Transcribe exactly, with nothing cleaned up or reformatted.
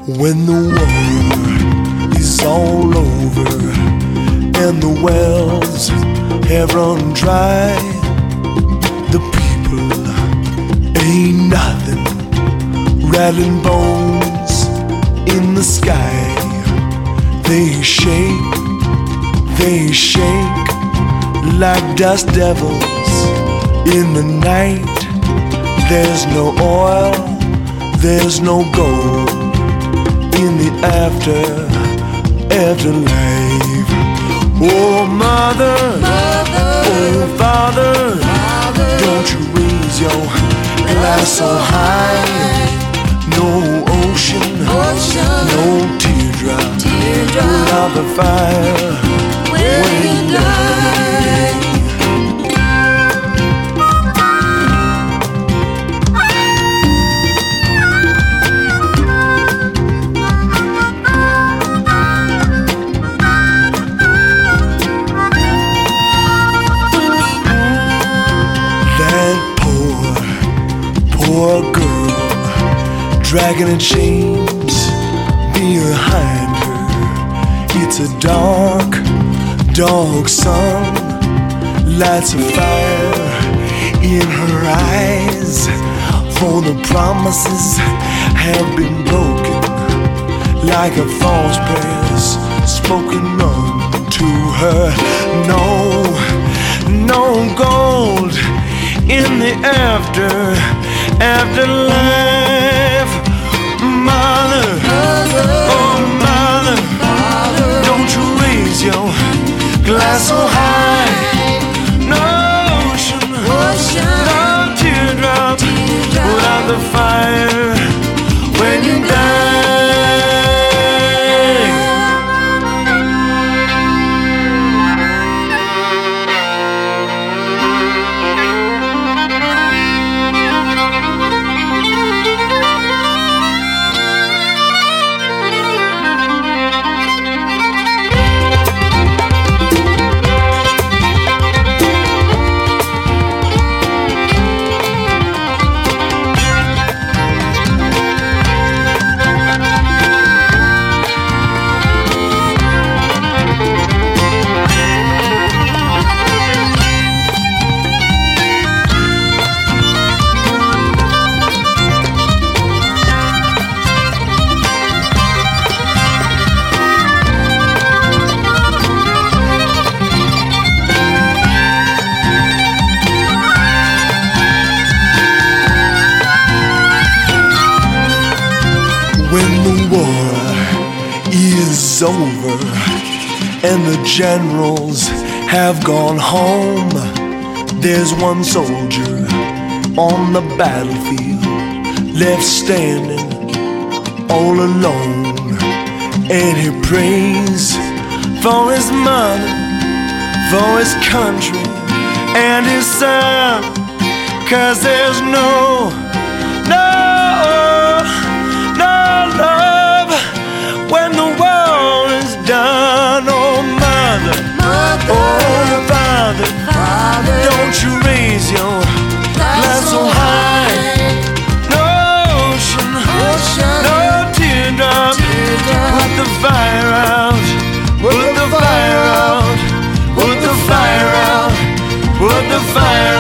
When the war is all over and the wells have run dry, the people ain't nothing, rattling bones in the sky. They shake, they shake like dust devils in the night. There's no oil, there's no gold in the after, afterlife. Oh mother, mother oh father, father, don't you raise your glass so high. No ocean, ocean, no teardrop, teardrop, put out the fire when, when you die. Poor girl, dragging her chains behind her. It's a dark, dark sun, lights a fire in her eyes. For the promises have been broken, like a false prayers spoken unto her. No, no gold in the after, afterlife. Mother, Mother, oh mother, father, don't you raise your glass so high. No ocean, ocean, no teardrop, teardrop, put out the fire when you die. When the war is over and the generals have gone home, there's one soldier on the battlefield left standing all alone. And he prays for his mother, for his country and his son. 'Cause there's no, no love when the war is done. Oh mother, mother, oh father, father, don't you raise your glass so high. No ocean, ocean, no teardrop, teardrop, put the fire out, put the fire out, put the fire out, put the fire